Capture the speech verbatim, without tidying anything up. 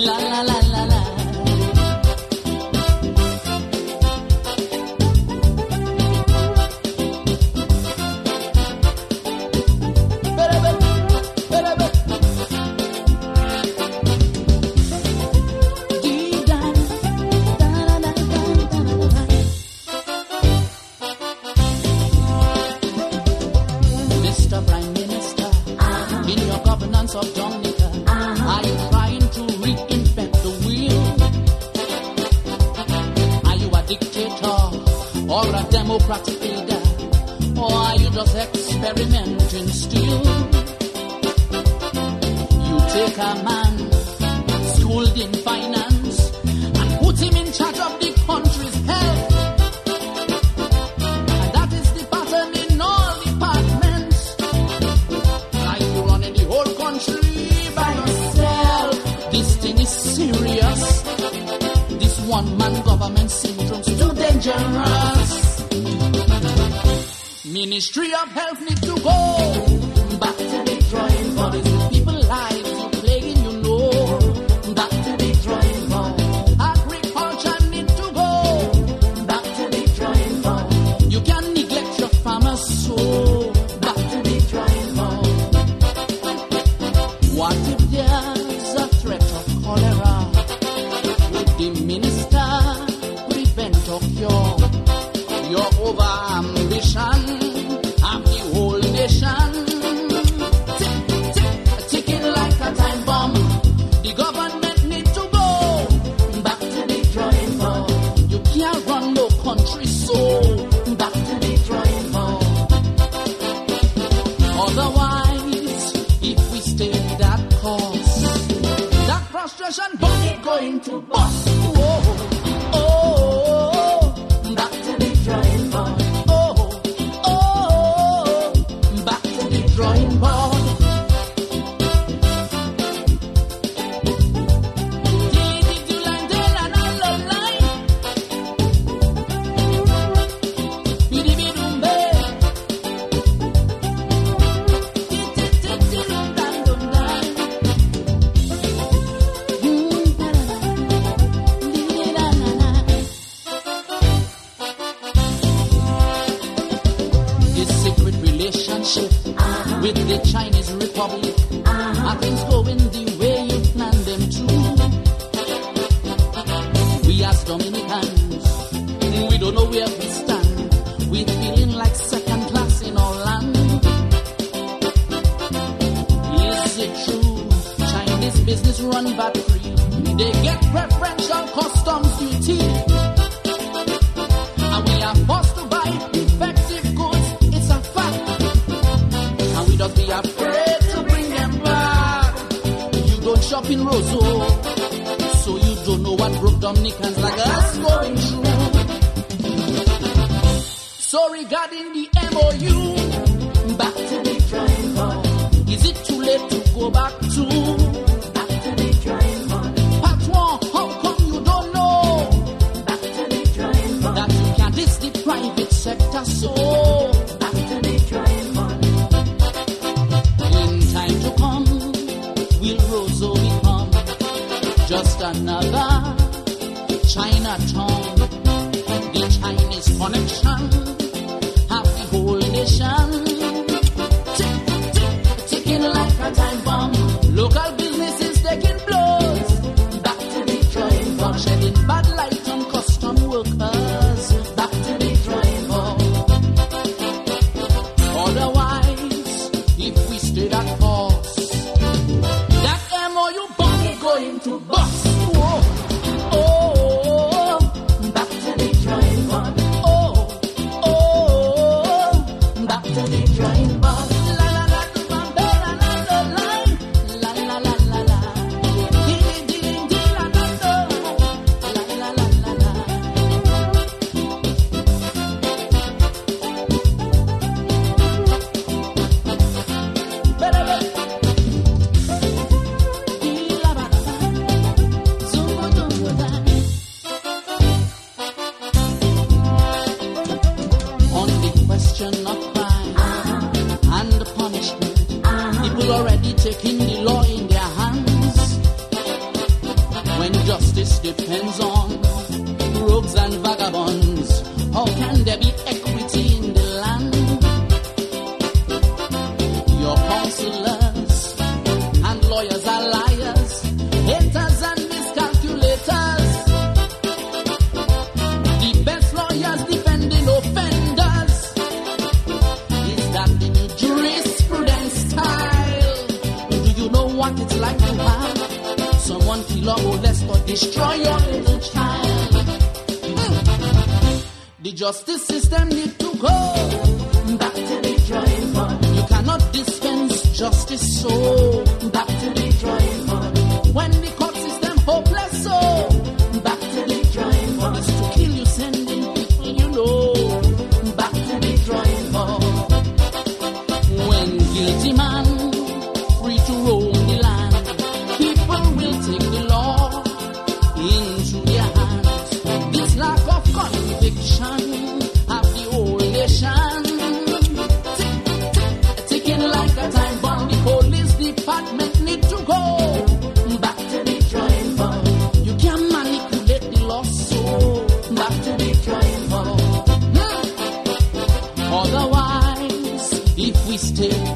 La la la la la. Democratic leader, or are you just experimenting still? You take a man schooled in finance and put him in charge of the country's health, and that is the pattern in all departments. Like you running the whole country by yourself. This thing is serious. This one-man government syndrome's too dangerous. Ministry of Health need to go back to the drawing board. It's the people lives you playing, you know. Back to the drawing board. Agriculture need to go back to the drawing board. You can't neglect your farmers, so back to the drawing board. What if there's a threat of cholera? Would the minister prevent or cure your over-ambition? Ticking like a time bomb. The government need to go back to the drawing board. You can't run no country, so back to the drawing board. Otherwise, if we stay that course, that frustration bomb is going to bust. Whoa, oh, back to the drawing board. Drawing board. This secret relationship with the Chinese Republic, uh-huh. Are things going the way you plan them to? We as Dominicans, we don't know where we stand. We're feeling like second class in our land. Is it true? Chinese business run back free. They get preferential customs duty, and we are forced to buy effective goods. It's a fact. We don't be afraid to bring them back. You don't shop in Roseau, so you don't know what broke Dominicans like us going through. So regarding the M O U, back to the drawing board. Is it too late to go back to? Back to the drawing board. Patron, how come you don't know? Back to the drawing board. That you can't diss the private sector, so back to the drawing board. Time to come, will Roseau become just another Chinatown? The Chinese connection have the whole nation tick, tick, ticking like a time bomb. Local businesses taking blows. Back to the drawing board, shedding bad light on custom workers. Back to the drawing board. Otherwise, if we stay that course, that M O U bomb is going to bust. Whoa. Oh, back to the drawing board. Oh, oh, back to the drawing board. La la la, la la la la, la la la la la. Ding ding ding la la la, la la la la la. Taking the law in their hands. justice depends on rogues and vagabonds. How can there be equity in the land? Your counselors and lawyers are liars, haters and miscalculators. The best lawyers defending offenders. Is that the new jurisprudence style? Do you know what it's like to have someone kill or molest or destroy your little child? Mm. The justice system need to go back to the drawing board. You cannot dispense justice, so back to the drawing board. When the court system hopeless, so back to the drawing board. It's to kill you, sending people you know back to the drawing board. When guilty man free to roam the land, people will take the law into their hands. This lack of conviction of the whole nation tick, tick, ticking like a time bomb. The police department need to go back to the drawing board. You can't manipulate the law, so back to the drawing board. Hmm. Otherwise, if we stay